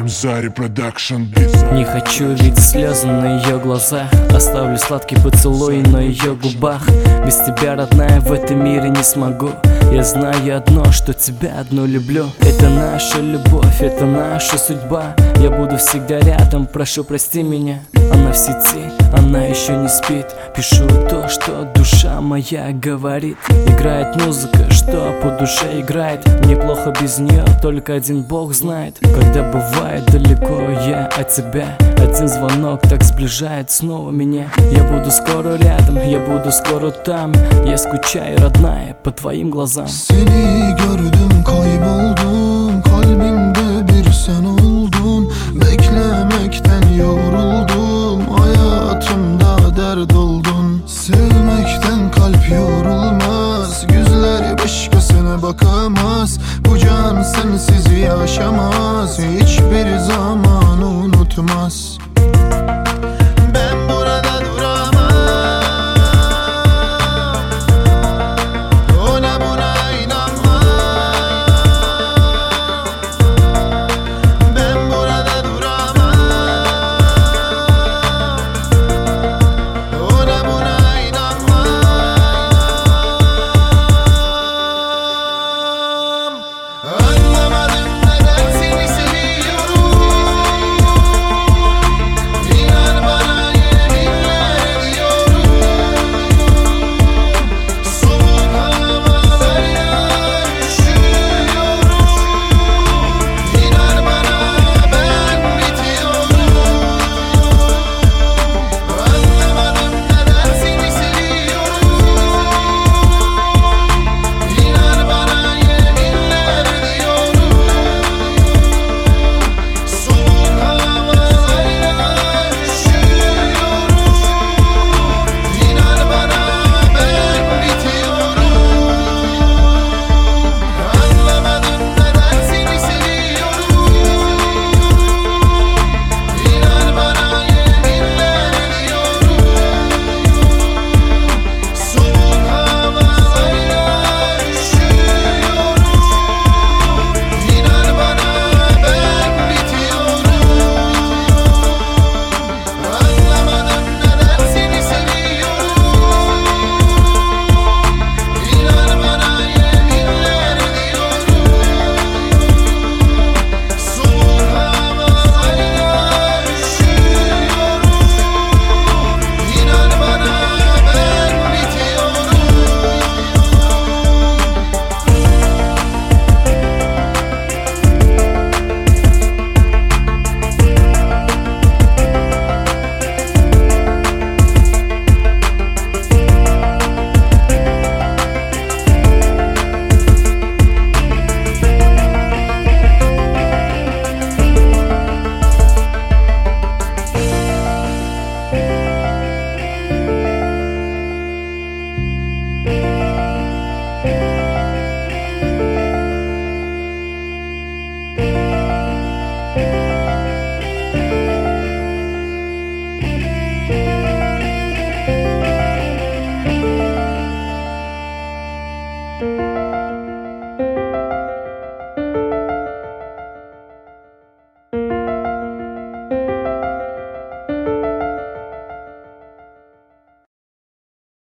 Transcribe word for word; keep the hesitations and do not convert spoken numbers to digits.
Ремзари Продакшн. Не хочу видеть слезы на ее глазах, оставлю сладкий поцелуй на ее губах. Без тебя, родная, в этом мире не смогу. Я знаю одно, что тебя одну люблю. Это наша любовь, это наша судьба. Я буду всегда рядом, прошу, прости меня. Она в сети, она еще не спит. Пишу то, что душа моя говорит. Играет музыка, что по душе играет. Мне плохо без нее, только один Бог знает. Когда бывает далеко я от тебя, один звонок так сближает снова меня. Я буду скоро рядом, я буду скоро там. Я скучаю, родная, по твоим глазам. Seni gördüm, kayboldum. Kalbimde bir sen oldun. Beklemekten yoruldum. Hayatımda dert oldun. Sevmekten kalp yoruldum.